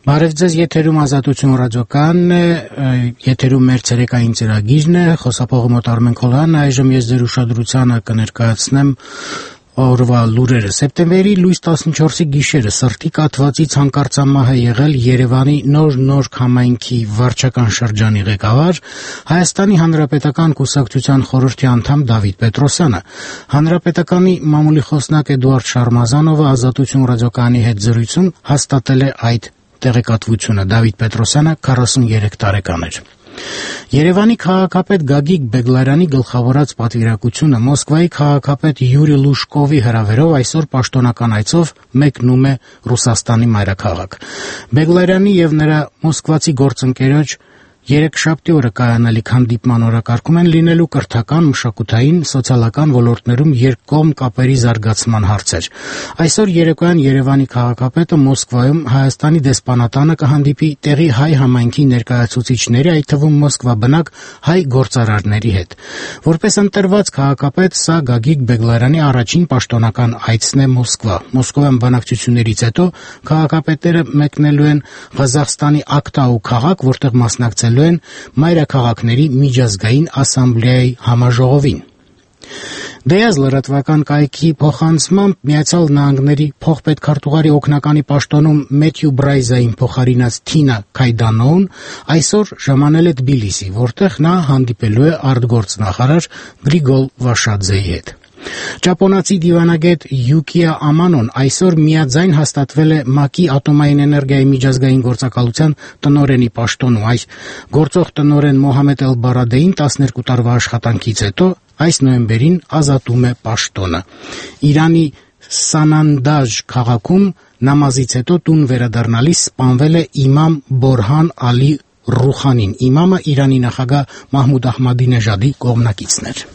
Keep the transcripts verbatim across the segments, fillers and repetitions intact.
Բարև ձեզ, եթերում Ազատություն ռադիոկայանն է, եթերում մեր ցերեկային ծրագիրն է, խոսափողը մոտ Արմեն Քոլյանն, այժմ ես ձեր ուշադրությանը կներկայացնեմ օրվա լուրերը։ Սեպտեմբերի լույս տասնչորսի գիշերը սրտի կաթվածից հանկարծամահ է եղել Երևանի նոր նոր համայնքի վարչական շրջանի ղեկավար Հայաստանի Հանրապետական Կուսակցության խորհրդի անդամ Դավիթ Պետրոսյանը։ Հանրապետականի մամուլի խոսնակ Էդուարդ Շարմազանովը Ազատություն ռադիոկայանի հետ զրույցում հաստատել է այդ տեղեկատվությունը։ Դավիթ Պետրոսյանը քառասուներեք տարեկան էր։ Երևանի քաղաքապետ Գագիկ Բեգլարյանի գլխավորած պատվիրակությունը Մոսկվայի քաղաքապետ Յուրի Լուշկովի հրավերով այսօր պաշտոնական այցով մեկնում է Ռուսաստանի մայրաքաղաք։ Բեգլարյանի եւ նրա մոսկվացի գործընկերոջ երեքշաբթի օրը կայանալիք հանդիպման օրակարգում են լինելու կրթական, մշակութային, սոցիալական ոլորտներում երկկողմ կապերի զարգացման հարցեր։ Այսօր երեկոյան Երևանի քաղաքապետը Մոսկվայում Հայաստանի դեսպանատանը կհանդիպի տեղի հայ համայնքի ներկայացուցիչների, այդ թվում Մոսկվա բնակ հայ գործարարների հետ։ Որպես ընտրված քաղաքապետ սա Գագիկ Բեգլարյանի առաջին պաշտոնական այցն է Մոսկվա։ Մոսկովյան բանակցություններից հետո քաղաքապետերը մեկնելու են Ղազախստանի Ակտաու քաղաք, որտեղ մասնակցել են մայրաքաղաքների միջազգային ասամբլեայի համաժողովին։ Դեյազ լրատվական կայքի փոխանցմամբ Միացյալ Նահանգների փոխպետքարտուղարի օգնականի պաշտոնում Մեթյու Բրայզային փոխարինած Թինա Քայդանոուն այսօր ժամանել է Թբիլիսի, որտեղ նա հանդիպելու է արտգործնախարար Գրիգոլ Վաշադզեի հետ։ Ճապոնացի դիվանագետ Յուկիա Ամանոն այսօր միաձայն հաստատվել է ՄԱԿ-ի ատոմային էներգիայի միջազգային գործակալության տնօրենի պաշտոնում։ Այս գործող տնօրեն Մոհամեդ Էլ-Բարադեին տասներկու տարվա աշխատանքից հետո այս նոյեմբերին ազատում է պաշտոնը։ Իրանի Սանանդաժ քաղաքում նամազից հետո տուն վերադառնալիս սպանվել է իմամ Բորհան Ալի Ռուխանին։ Իմամը Իրանի նախագահ Մահմուդ Ահմադինեժադի կողմնակիցն էր։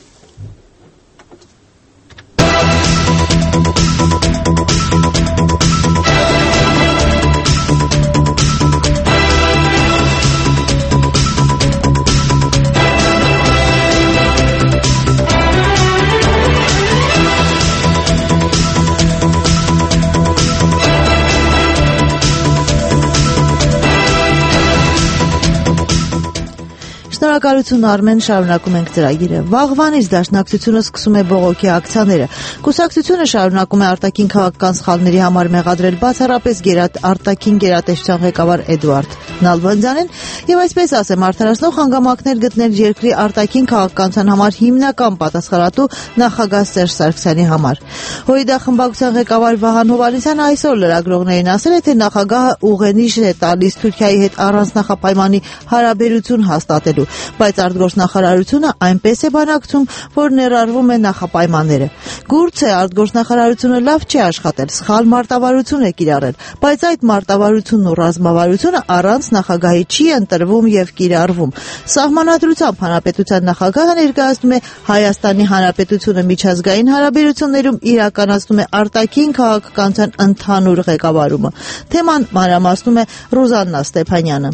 Շնորհակալություն Արմեն, շարունակում ենք ծրագիրը։ Վաղվանից Դաշնակցությունը սկսում է բողոքի ակցիաները։ Կուսակցությունը շարունակում է արտաքին քաղաքական սխալների համար մեղադրել բացառապես գերատ արտաքին գերատեսչության ղեկավար Էդուարդ Նալբանդյանին եւ այսպես ասեմ արդարացնող հանգամանքներ գտնել երկրի արտաքին քաղաքականության համար հիմնական պատասխանատու նախագահ Սերժ Սարգսյանի համար։ Հույդա խմբակցության ղեկավար Վահան Հովհաննիսյանը այսօր լրագրողներին ասել է, թե նախագահը ուղենիշ է տալիս Թուրքիայի հետ առանց նախապայմանի հարաբերություն հաստատելու, բայց արտգործնախարարությունը այնպես է բանակցում, որ ներառվում է նախապայմանները։ Գուցե արտգործնախարարությունը լավ չի աշխատել, սխալ մարտավարություն է կիրառել, բայց այդ մարտավարությունն ու ռազմավարությունը առանց նախագահի չի ընտրվում եւ կիրառվում։ Սահմանադրությամբ հանրապետության նախագահը ներկայացնում է Հայաստանի Հանրապետությունը միջազգային հարաբերություններում իրականացնում է արտաքին քաղաքականության ընդհանուր ղեկավարումը։ Թեման մանրամասնում է Ռուզաննա Ստեփանյանը։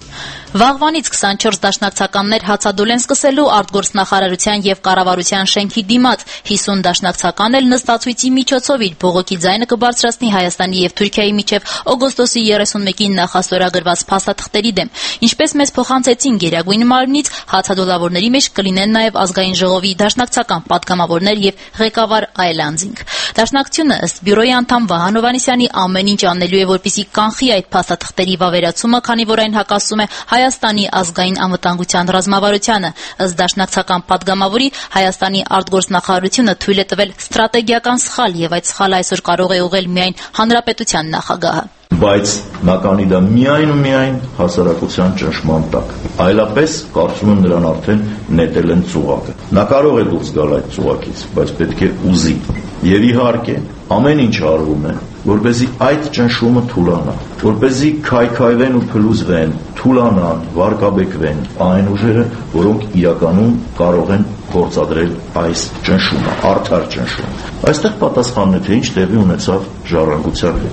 Վաղվանից քսանչորս դաշնակցականներ հացադուլ են սկսելու արտգործնախարարության եւ կառավարության շենքի դիմաց։ հիսուն դաշնակցական էլ նստացույցի միջոցով իր բողոքի ձայնը կբարձրացնի Հայաստանի եւ Թուրքիայի միջև օգոստոսի երեսունմեկին նախաստորագրված փաստաթղթերի դեմ։ Ինչպես մեզ փոխանցեցին Գերագույն մարմնից, հացադուլավորների մեջ կլինեն նաեւ ազգային ժողովի դաշնակցական պատգամավորներ եւ ղեկավար Այլանդզինգ։ Դաշնակցությունը ըստ բյուրոյի անդամ Վահան Հովհաննիսյանի ամեն ինչ անելու է, որպեսզի կանխի այդ փաստաթղթերի վավերացումը, քանի որ այն հակասում է Հայաստանի ազգային անվտանգության ռազմավարությանը։ Ըստ դաշնակցական պատգամավորի, Հայաստանի արտգործնախարարությունը թույլ է տվել ստրատեգիական սխալ եւ այդ սխալը այսօր կարող է ուղղել միայն հանրապետության նախագահը։ Բայց նա կանի դա միայն ու միայն հասարակության ճնշման տակ։ Այլապես կարծում եմ նրան արդեն նետել են ծուղակը։ Նա կարող է դուրս գալ այդ ծուղակից, բայց պետք է ուզի։ Եվ իհարկե, ամեն ինչ արվում է, որպեսզի այդ ճնշումը թուլանա, որպեսզի քայքայվեն ու փլուզվեն, թուլանան, վարկաբեկվեն այն ուժերը, որոնք իրականում կարող են գործադրել այս ճնշումը, արդար ճնշումը։ Այստեղ պատասխանն է, թե ինչ տեղի ունեցավ ժառանգության հետ։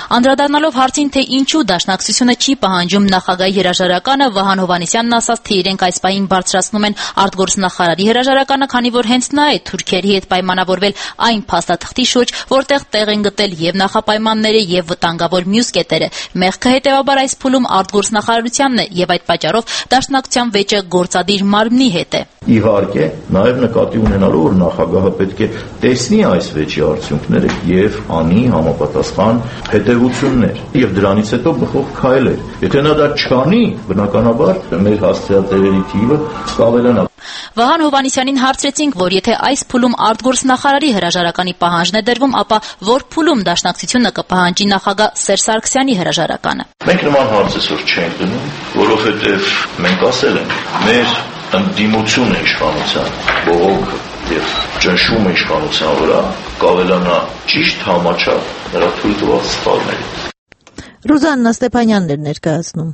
Անդրադառնալով հարցին, թե ինչու Դաշնակցությունը չի պահանջում նախագահի հրաժարականը, Վահան Հովհաննիսյանն ասաց, թե իրենք այս պահին բարձրացնում են արտգործնախարարի հրաժարականը, քանի որ հենց նա է Թուրքիայի հետ պայմանավորվել այն փաստաթղթի շուրջ, որտեղ տեղ են գտել եւ նախապայմանները եւ վտանգավոր մյուս կետերը։ Մեղքը հետեւաբար այս փուլում արտգործնախարարությանն է եւ այդ պատճառով Դաշնակցության վեճը գործադիր մարմնի հետ է։ Իհարկե, նաեւ նկատի ունենալու որ նախագահը պետք է տեսնի այս վեճի արդյունքները եւ անի համապատասխան հետևություններ եւ դրանից հետո բխող քայլեր։ Եթե նա դա չանի, բնականաբար մեր հասցեատերերի թիվը կավելանա։ Վահան Հովհաննիսյանին հարցրեցինք, որ եթե այս փուլում արտգործնախարարի հրաժարականի պահանջն է դրվում, ապա որ փուլում Դաշնակցությունը կպահանջի նախագահ Սերժ Սարգսյանի հրաժարականը։ Մենք նման հարց այսօր չենք դնում, որովհետեւ մենք ասել ենք, մեր ընդդիմությունը իշխանության, բողոքը եւ ճնշումը իշխանության վրա կավելանա ճիշտ համաչափ նրա թույլ տված սխալների։ Ռուզաննա Ստեփանյանն էր ներկայացնում։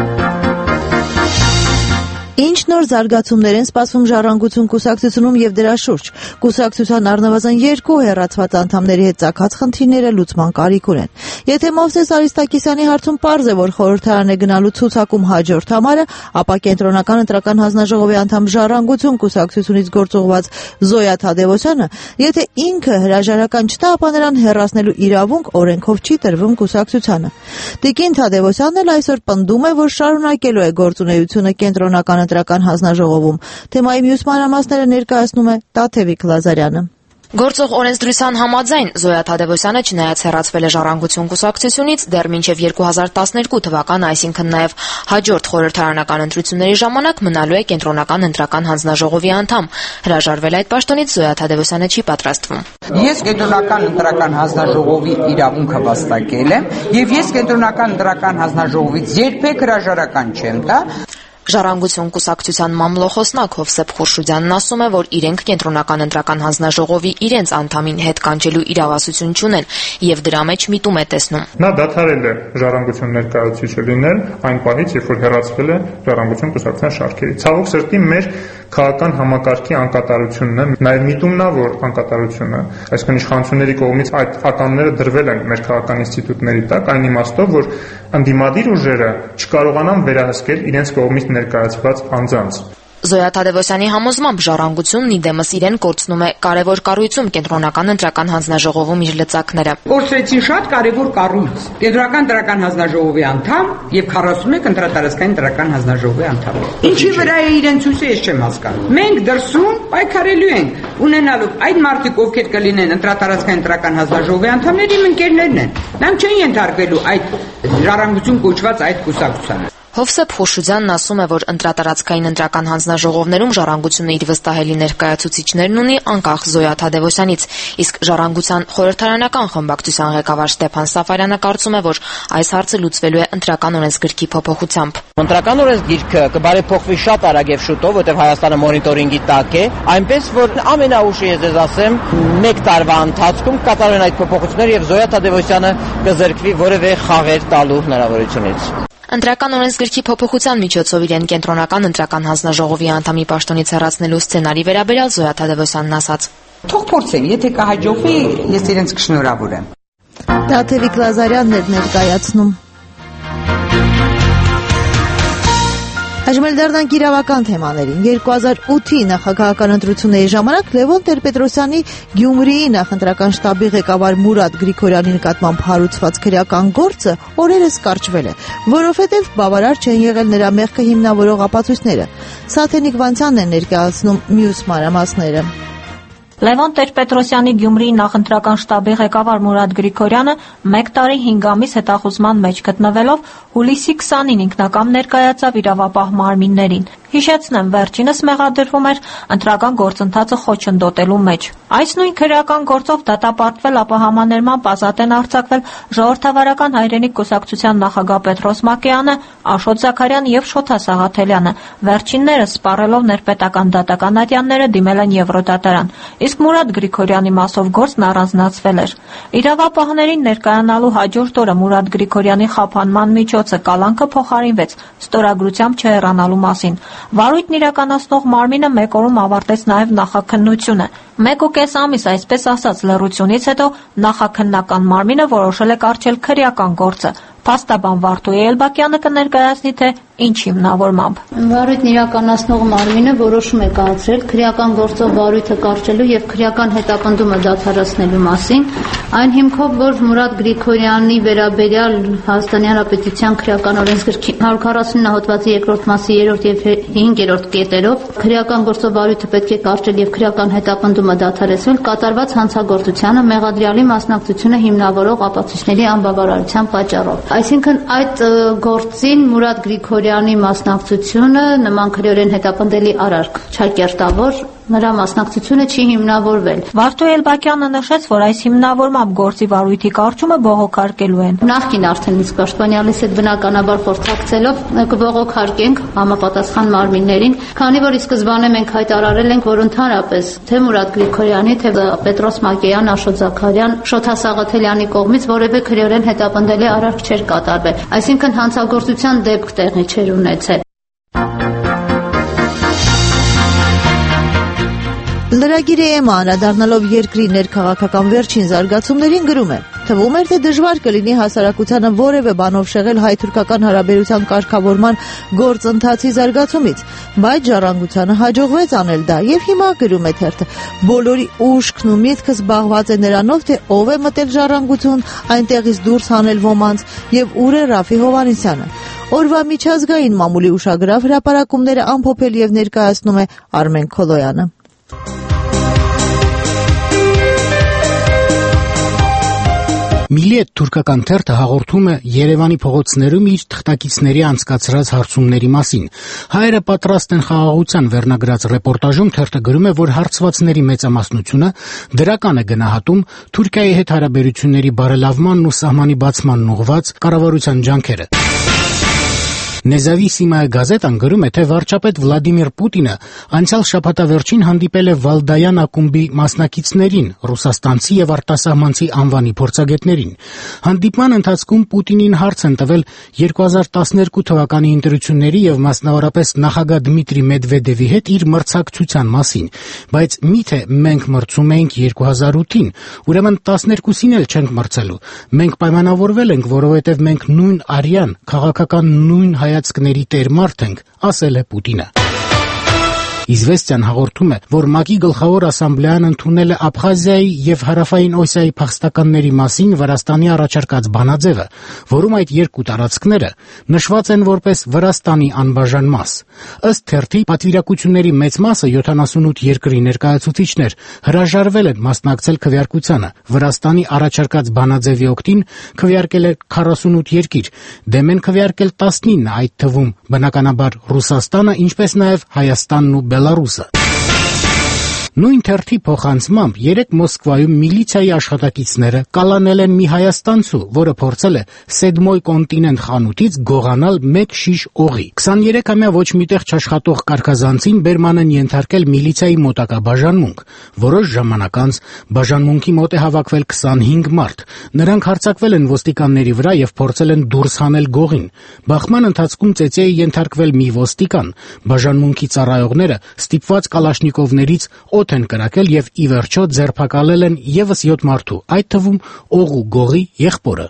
Ինչ նոր զարգացումներ են սպասվում Ժառանգություն կուսակցությունում եւ դրա շուրջ։ Կուսակցության առնվազն երկու հեռացված անդամների հետ ծագած խնդիրները լուծման կարիք ունեն։ Եթե Մովսես Արիստակիսյանի հարցում պարզ է, որ խորհրդարան է գնալու ցուցակում հաջորդ համարը, ապա կենտրոնական ընտրական հանձնաժողովի անդամ Ժառանգություն կուսակցությունից գործուղված Զոյա Թադևոսյանը, եթե ինքը հրաժարական չտա, ապա նրան հեռացնելու իրավունք օրենքով չի տրվում կուսակցությանը։ Տիկին Թադևոսյանն էլ այսօր պնդում է, որ շարունակելու է գործունեությունը կենտրոնական ընտրական հանձնաժողովում։ Թեմայի մյուս մանրամասները ներկայացնում է Տաթևիկ Լազարյանը։ Գործող օրենսդրության համաձայն Զոյա Թադևոսյանը չնայած հեռացվել է Ժառանգություն կուսակցությունից, դեռ մինչև երկու հազար տասներկու թվականը, այսինքն նաև հաջորդ խորհրդարանական ընտրությունների ժամանակ մնալու է կենտրոնական ընտրական հանձնաժողովի անդամ։ Հրաժարվել այդ պաշտոնից Զոյա Թադևոսյանը չի պատրաստվում։ Ես կենտրոնական ընտրական հանձնաժողովի իրավունքը վաստակել եմ, եւ ես կենտրոնական ընտրական հանձնաժողովից երբեք հրաժարական չեմ տա։ Ժառանգություն կուսակցության մամլոխոսնակ Հովսեփ Խուրշուդյանն ասում է, որ իրենք կենտրոնական ընտրական հանձնաժողովի իրենց անդամին հետ կանչելու իրավասություն չունեն եւ դրա մեջ միտում է տեսնում։ Նա դադարել է Ժառանգություն ներկայացուցիչը լինել այն պահից, երբ որ հեռացվել է Ժառանգություն կուսակցության շարքերից։ Ցավոք սրտի մեր քաղաքական համակարգի անկատարությունն է, նաեւ միտումն է, որ անկատարությունը, այսինքն իշխանությունների կողմից այդ ականները դրվել են մեր քաղաքական ինստիտուտների տակ, այն իմաստով, որ ընդդիմադիր ուժերը չկարողանան վերահսկել իրենց կողմից ներկայացված անձանց։ Զոյա Թադևոսյանի համոզմամբ Ժառանգությունն իդեմս իրեն կորցնում է կարևոր կառույցում կենտրոնական ընտրական հանձնաժողովում իր լծակները։ Կորցրեցին շատ կարևոր կառույց։ Կենտրոնական ընտրական հանձնաժողովի անդամ եւ քառասունմեկ ընտրատարածքային ընտրական հանձնաժողովի անդամ։ Ինչի վրա է իրեն ցույցը, ես չեմ հասկանում։ Մենք դրսում պայքարելու ենք, ունենալու այդ մարդիկ, ովքեր կլինեն ընտրատարածքային ընտրական հանձնաժողովի անդամների, իմ ընկերներն են։ Նրանք չեն ենթարկվելու այդ Ժառանգություն կոչված այդ կուսակցությանը։ Հովսեփ Խուրշուդյանն ասում է, որ ընտրատարածքային ընտրական հանձնաժողովներում Ժառանգությունը իր վստահելի ներկայացուցիչներն ունի անկախ Զոյա Թադևոսյանից, իսկ Ժառանգության խորհրդարանական խմբակցության ղեկավար Ստեփան Սաֆարյանը կարծում է, որ այս հարցը լուծվելու է ընտրական օրենսգրքի փոփոխությամբ։ Ընտրական օրենսգիրքը կբարեփոխվի շատ արագ եւ շուտով, որտեղ Հայաստանը մոնիտորինգի տակ է, այնպես որ ամենաուշը ես ձեզ ասեմ, մեկ տարվա ընթացքում կատարվեն այդ փոփոխությունները եւ Զոյա Թադևոսյանը կզրկվի որևէ խաղեր տալու հնարավորությունից։ Ընտրական օրենսգրքի փոփոխության միջոցով իրեն կենտրոնական ընտրական հանձնաժողովի անդամի պաշտոնից հեռացնելու սցենարի վերաբերյալ Զոյա Թադևոսյանն ասաց. Թող փորձեն, եթե կհաջողվի, ես իրենց կշնորհավորեմ։ Տաթևիկ Լազարյանն էր ներկայացնում։ Այժմ էլ դառնանք իրավական թեմաներին։ երկու հազար ութի նախագահական ընտրությունների ժամանակ Լևոն Տեր-Պետրոսյանի Գյումրիի նախընտրական շտաբի ղեկավար Մուրադ Գրիգորյանի նկատմամբ հարուցված քրեական գործը օրերս կարճվել է, որովհետև բավարար չեն եղել նրա մեղքը հիմնավորող ապացույցները։ Սաթենիկ Վանցյանն է ներկայացնում մյուս մանրամասները։ Լևոն Տեր-Պետրոսյանի Գյումրիի նախընտրական շտաբի ղեկավար Մուրադ Գրիգորյանը մեկ տարի հինգ ամիս հետախուզման մեջ գտնվելով հուլիսի քսանին ինքնակամ ներկայացավ իրավապահ մարմիններին։ Հիշեցնեմ, վերջինս մեղադրվում էր ընտրական գործընթացը խոչընդոտելու մեջ։ Այս նույն քրեական գործով դատապարտվել, ապա համաներման ազատ են արձակվել Ժողովրդավարական հայրենիք կուսակցության նախագահ Պետրոս Մակեյանը, Աշոտ Զաքարյանը եւ Շոթա Սաղաթելյանը։ Վերջիններս սպառելով ներպետական դատական ատյանները դիմել են Եվրոդատարան, իսկ Մուրադ Գրիգորյանի մասով գործն առանձնացվել էր։ Իրավապահներին ներկայանալու հաջորդ օրը Մուրադ Գրիգորյանի խափանման միջոցը կալանքը փոխարինվեց ստորագրությամբ չհեռանալու մասին։ Վարույթն իրականացնող մարմինը մեկ օրում ավարտեց նաև նախաքննությունը։ Մեկ ու կես ամիս, այսպես ասած, լռությունից հետո նախաքննական մարմինը որոշել է կառչել քրեական գործը։ Փաստաբան Վարդուհի Էլբակյանը կներկայացնի, թե ինչ հիմնավորմամբ։ Վարույթն իրականացնող մարմինը որոշում է կայացրել քրեական գործով վարույթը կարճելու եւ քրեական հետապնդումը դադարեցնելու մասին, այն հիմքով, որ Մուրադ Գրիգորյանի վերաբերյալ Հայաստանի Հանրապետության քրեական օրենսգրքի հարյուր քառասունինը հոդվածի երկրորդ մասի երրորդ եւ հինգերորդ կետերով քրեական գործով վարույթը պետք է կարճել եւ քրեական հետապնդումը դադարեցնել կատարված հանցագործությանը մեղադրյալի մասնակցությունը հիմնավորող ապացույցների անբավարարության պատճառով։ Այսինքն այդ գործին Մուրադ Գրիգորյանի մասնակցությունը նման քրեորեն հետապնդելի արարք չակերտավոր, նրա մասնակցությունը չի հիմնավորվել։ Վարդուհի Էլբակյանը նշեց, որ այս հիմնավորմամբ գործի վարույթի կարճումը բողոքարկելու են։ Նախկին արդեն իսկ պաշտպանյալիս հետ բնականաբար փորձակցելով կբողոքարկենք համապատասխան մարմիններին, քանի որ ի սկզբանե մենք հայտարարել ենք, որ ընդհանրապես թե Մուրադ Գրիգորյանի, թե Պետրոս Մակեյան, Աշոտ Զաքարյան, Շոթա Սաղաթելյանի կողմից որևէ քրեորեն հետապնդելի արարք չէր կատարվել։ Այսինքն հանցագործության դեպք տեղի չէր ունեցել։ Լրագիրը ԵՄ-ը անդրադառնալով երկրի ներքաղաքական վերջին զարգացումներին գրում է. թվում էր, թե դժվար կլինի հասարակությանը որևէ բանով շեղել հայ-թուրքական հարաբերության կարգավորման գործընթացի զարգացումից, բայց ժառանգությանը հաջողվեց անել դա եւ հիմա գրում է թերթը. բոլորի ուշքն ու միտքը զբաղված է նրանով, թե ով է մտել ժառանգություն, այնտեղից դուրս հանել ոմանց եւ ուր է Ռաֆի Հովհաննիսյանը։ Օրվա միջազգային մամուլի ուշագրավ հրապարակումները ամփոփել եւ ներկայացնում է Արմեն Քոլոյանը։ Միլիետ թուրքական թերթը հաղորդում է Երևանի փողոցներում իր թղթակիցների անցկացրած հարցումների մասին։ Հայերը պատրաստ են խաղաղության վերնագրած ռեպորտաժում թերթը գրում է, որ հարցվածների մեծամասնությունը դրական է գնահատում Թուրքիայի հետ հարաբերությունների բարելավմանն ու սահմանի բացմանն ուղղված կառավարության ջանքերը։ Նեզավիսիմայա գազետան գրում է, թե վարչապետ Վլադիմիր Պուտինը անցյալ շաբաթավերջին հանդիպել է Վալդայան ակումբի մասնակիցներին, ռուսաստանցի եւ արտասահմանցի անվանի փորձագետներին։ Հանդիպման ընթացքում Պուտինին հարց են տվել երկու հազար տասներկու թվականի ընտրությունների եւ մասնավորապես նախագահ Դմիտրի Մեդվեդևի հետ իր մրցակցության մասին, բայց միթե մենք մրցում էինք երկու հազար ութին, ուրեմն տասներկուսին էլ չենք մրցելու։ Մենք պայմանավորվել ենք, որովհետեւ մենք նույն արյան, քաղաքական նույն հայացքների տեր մարդ ենք, ասել է Պուտինը։ Իզվեստիան հաղորդում է, որ ՄԱԿ-ի գլխավոր ասամբլեան ընդունել է Աբխազիայի եւ Հարավային Օսիայի փախստականների մասին Վրաստանի առաջարկած բանաձևը, որում այդ երկու տարածքները նշված են որպես Վրաստանի անբաժան մաս։ Ըստ թերթի, պատվիրակությունների մեծ մասը յոթանասունութ երկրի ներկայացուցիչներ հրաժարվել են մասնակցել քվեարկությանը։ Վրաստանի առաջարկած բանաձևի օգտին քվեարկել է քառասունութ երկիր, դեմ են քվեարկել տասնինը, այդ թվում բնականաբար Ռուսաստանը, ինչպես նաեւ Հայաստանն ու Բելարուսը։ Նույն թերթի փոխանցմամբ երեք Մոսկվայում միլիցիայի աշխատակիցները կալանել են մի հայաստանցու, որը փորձել է Սեդմոյ կոնտինենտ խանութից գողանալ մեկ շիշ օղի։ քսաներեքամյա ոչ միտեղ չաշխատող կարգազանցին բերման են ենթարկել միլիցիայի մոտակա բաժանմունք։ Որոշ ժամանակ անց բաժանմունքի մոտ է հավաքվել քսանհինգ մարդ։ Նրանք հարձակվել են ոստիկանների վրա եւ փորձել են դուրս հանել գողին։ Բախման ընթացքում ծեծի է ենթարկվել մի ոստիկան։ Բաժանմունքի ծառայողները ստիպված կալաշնիկովներից օդ են կրակել եւ ի վերջո ձերբակալել են եւս յոթ մարդու, այդ թվում օղու գողի եղբորը։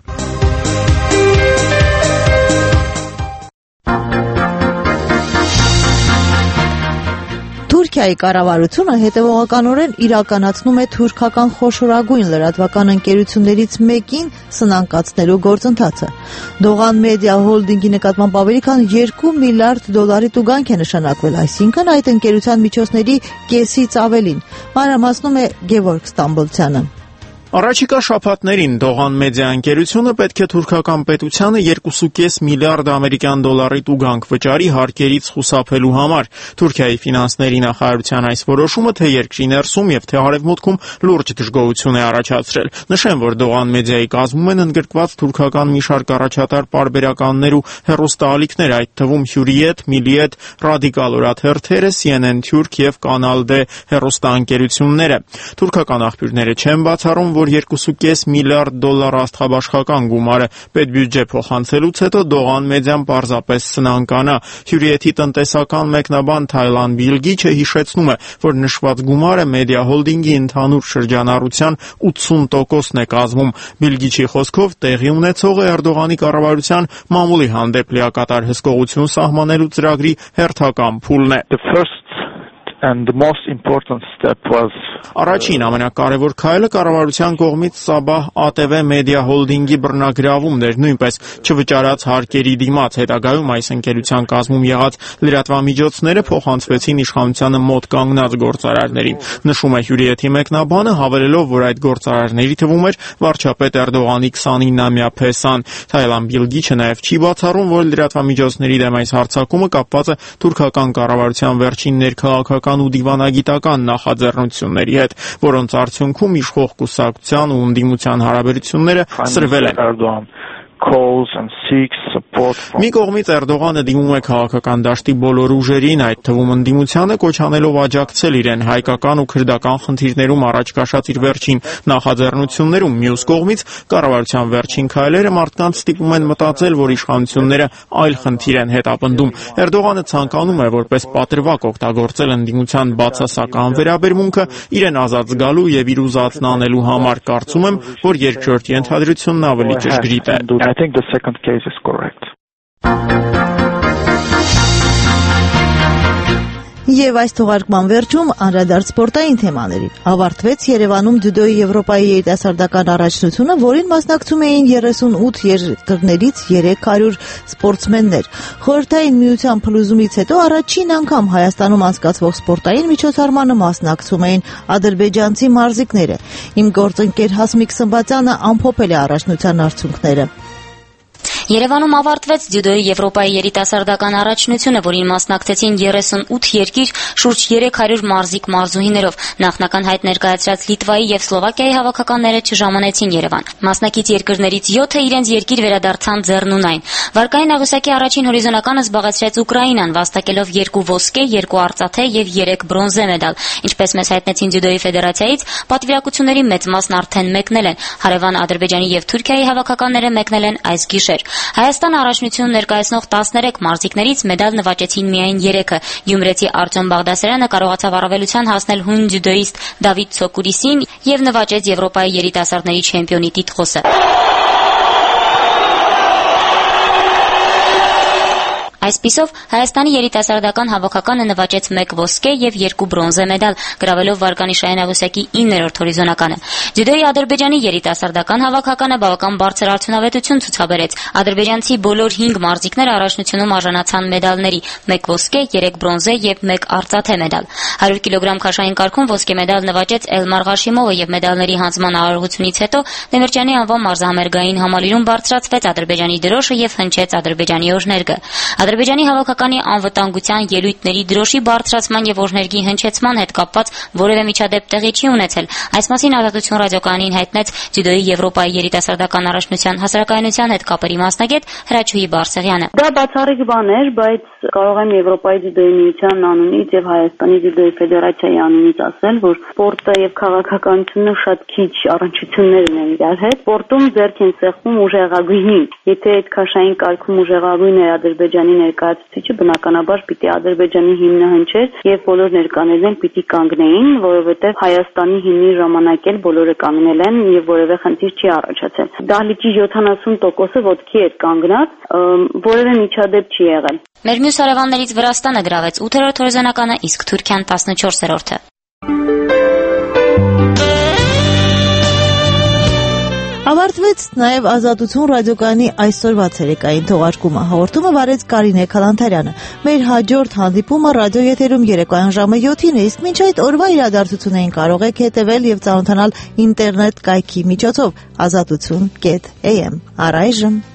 Թուրքիայի կառավարությունը հետևողականորեն իրականացնում է թուրքական խոշորագույն լրատվական ընկերություններից մեկին սնանկացնելու գործընթացը։ Դողան մեդիա հոլդինգի նկատմամբ ավելի քան երկու միլիարդ դոլարի տուգանք է նշանակվել, այսինքն այդ ընկերության միջոցների կեսից ավելին։ Մանրամասնում է Գևորգ Ստամբոլցյանը։ Առաջիկա շաբաթներին Դողան մեդիա ընկերությունը պետք է թուրքական պետությանը երկու կես միլիարդ ամերիկյան դոլարի տուգանք վճարի հարկերից խուսափելու համար։ Թուրքիայի ֆինանսների նախարարության այս որոշումը թե երկրի ներսում եւ թե արևմուտքում լուրջ դժգոհություն է առաջացրել։ Նշեմ, որ Դողան մեդիայի կազմում են ընդգրկված թուրքական մի շարք առաջատար պարբերականներ ու հեռուստաալիքներ, այդ թվում Hürriyet, Milliyet, Radikal օրաթերթերը, C N N Turk եւ Kanal D հեռուստաընկերությունները։ Թուրքական աղբյուրները չեն բացառում, որ երկու կես միլիարդ դոլար աստղաբաշխական գումարը պետբյուջե փոխանցելուց հետո Դողան մեդիան պարզապես սնանկանա։ Հյուրիեթի տնտեսական մեկնաբան Թայլան Բիլգիչը հիշեցնում է, որ նշված գումարը մեդիա հոլդինգի ընդհանուր շրջանառության ութսուն տոկոսն է կազմում։ Բիլգիչի խոսքով տեղի ունեցողը Էրդողանի կառավարության մամուլի հանդեպ լիակատար հսկողություն սահմանելու ծրագրի հերթական փուլն է։ And the most important step was Առաջին ամենակարևոր քայլը կառավարության կողմից Սաբահ Ա Տե Վե մեդիա հոլդինգի բռնագրավումն էր, նույնպես չվճարած հարկերի դիմաց։ Հետագայում այս ընկերության կազմում եղած լրատվամիջոցները փոխանցվեցին իշխանությանը մոտ կանգնած գործարարներին։ Նշում է Հյուրիեթի մեկնաբանը, հավելելով, որ այդ գործարարների թվում էր վարչապետ Էրդողանի քսանինամյա Փեսան։ Թայլան Բիլգիչը նաև չի բացառում, որ լրատվամիջոցների դեմ այս հարձակումը կապված է թուրքական կառավարության վերջին ներքաղաքական ու դիվանագիտական նախաձեռնությունների հետ, որոնց արդյունքում իշխող կուսակցության ու ընդդիմության հարաբերությունները սրվել են։ Մի կողմից Էրդողանը դիմում է քաղաքական դաշտի բոլոր ուժերին, այդ թվում ընդդիմությանը, կոչ անելով աջակցել իրեն հայկական ու քրդական խնդիրներում առաջ քաշած իր վերջին նախաձեռնություններում։ Մյուս կողմից կառավարության վերջին քայլերը մարդկանց ստիպում են մտածել, որ իշխանությունները այլ խնդիր են հետապնդում։ Էրդողանը ցանկանում է որպես պատրվակ օգտագործել ընդդիմության բացասական վերաբերմունքը իրեն ազատ զգալու եւ իր ուզածն անելու համար։ Կարծում եմ, որ երկրորդ ենթադրությունն ավելի ճշգրիտ է։ I think the second case is correct. Եվ այս թողարկման վերջում անդրադարձ սպորտային թեմաների։ Ավարտվեց Երևանում դյուդոյի Եվրոպայի երիտասարդական առաջնությունը, որին մասնակցում էին երեսունութ երկրներից երեք հարյուր սպորտսմեններ։ Խորհրդային միության փլուզումից հետո առաջին անգամ Հայաստանում անցկացվող սպորտային միջոցառմանը մասնակցում էին ադրբեջանցի մարզիկները։ Իմ գործընկեր Հասմիկ Սմբատյանը ամփոփել է առաջնության արդյունքները։ Երևանում ավարտվեց դյուդոյի Եվրոպայի երիտասարդական առաջնությունը, որին մասնակցեցին երեսունութ երկիր, շուրջ երեք հարյուր մարզիկ մարզուհիներով։ Նախնական հայտ ներկայացրած Լիտվայի եւ Սլովակիայի հավաքականները չժամանեցին Երևան։ Մասնակից երկրներից յոթը իրենց երկիր վերադարձան ձեռնունայն։ Վարկային աղյուսակի առաջին հորիզոնականը զբաղեցրեց Ուկրաինան, վաստակելով երկու ոսկե, երկու արծաթե եւ երեք բրոնզե մեդալ։ Ինչպես մեզ հայտնեցին դյուդոյի ֆեդերացիայից, պատվիրակությունների մեծ մասն արդեն մեկնել են։ Հարևան Ադրբեջանի եւ Թուրքիայի հավաքականները մեկնել են այս գիշեր։ Հայաստան առաջնությունն ներկայացնող տասներեք մարզիկներից մեդալ նվաճեցին միայն երեքը։ Գյումրեցի Արտյոմ Բաղդասարյանը կարողացավ առավելության հասնել հույն դյուդոիստ Դավիթ Ցոկուրիսին եւ նվաճեց Եվրոպայի երիտասարդների չեմպիոնի տիտղոսը։ Այսպիսով Հայաստանի երիտասարդական հավաքականը նվաճեց մեկ ոսկե եւ երկու բրոնզե մեդալ, գրավելով Վարկանիշային աղյուսակի իններորդ հորիզոնականը։ Դյուդոյի Ադրբեջանի երիտասարդական հավաքականը բավական բարձր արդյունավետություն ցուցաբերեց։ Ադրբեջանցի բոլոր հինգ մարզիկները առաջնությունում արժանացան մեդալների՝ մեկ ոսկե, երեք բրոնզե եւ մեկ արծաթե մեդալ։ հարյուր կիլոգրամ քաշային կարգում ոսկե մեդալ նվաճեց Էլմար Ղաշիմովը եւ մեդալների հանձնման արարողությունից հետո Դեմիրճյանի անվան մարզահամերգային համալիրում բարձրացվեց Ադրբեջանի դրոշը եւ հնչեց Ադրբեջանի օրհներգը։ Ադրբեջանի հավաքականի անվտանգության ելույթների դրոշի բարձրացման եւ օրհներգի հնչեցման հետ կապված որևէ միջադեպ տեղի չի ունեցել։ Այս մասին Ազատություն ռադիոկայանին հայտնեց դյուդոյի Եվրոպայի երիտասարդական առաջնության հասարակայնության հետ կապերի մասնագետ Հրաչուհի Բարսեղյանը։ Դա բացառիկ բան էր, բայց կարող եմ Եվրոպայի դյուդոյի միության անունից եւ Հայաստանի դյուդոյի ֆեդերացիայի անունից ասել, որ սպորտը եւ քաղաքականությունը շատ քիչ առնչություններ ունեն իրար հետ։ Սպորտում ձեռք են սեղմում ուժեղագույնին։ Եթե այդ քաշային կարգում ուժեղագույն է Ադրբեջանի ներկայացուցիչը, բնականաբար պիտի Ադրբեջանի հիմնը հնչեր եւ բոլոր ներկաներն պիտի կանգնեին, որովհետեւ Հայաստանի հիմնի ժամանակ էլ բոլորը կանգնել են եւ որևէ խնդիր չի առաջացել։ Դահլիճի յոթանասուն տոկոսը ոտքի էր կանգնած, որևէ միջադեպ չի եղել։ Մեր մյուս հարևաններից Վրաստանը գրավեց ութերորդ հորիզոնականը, իսկ Թուրքիան տասնչորսերորդը։ Ավարտվեց նաև Ազատություն ռադիոկայանի այսօրվա ցերեկային թողարկումը։ Հաղորդումը վարեց Կարինե Քալանթարյանը։ Մեր հաջորդ հանդիպումը ռադիոեթերում երեկոյան ժամը յոթին է, իսկ մինչ այդ օրվա իրադարձություններին կարող եք հետևել եւ ծանոթանալ ինտերնետ կայքի միջոցով ազատություն կետ էյ էմ։ Առայժմ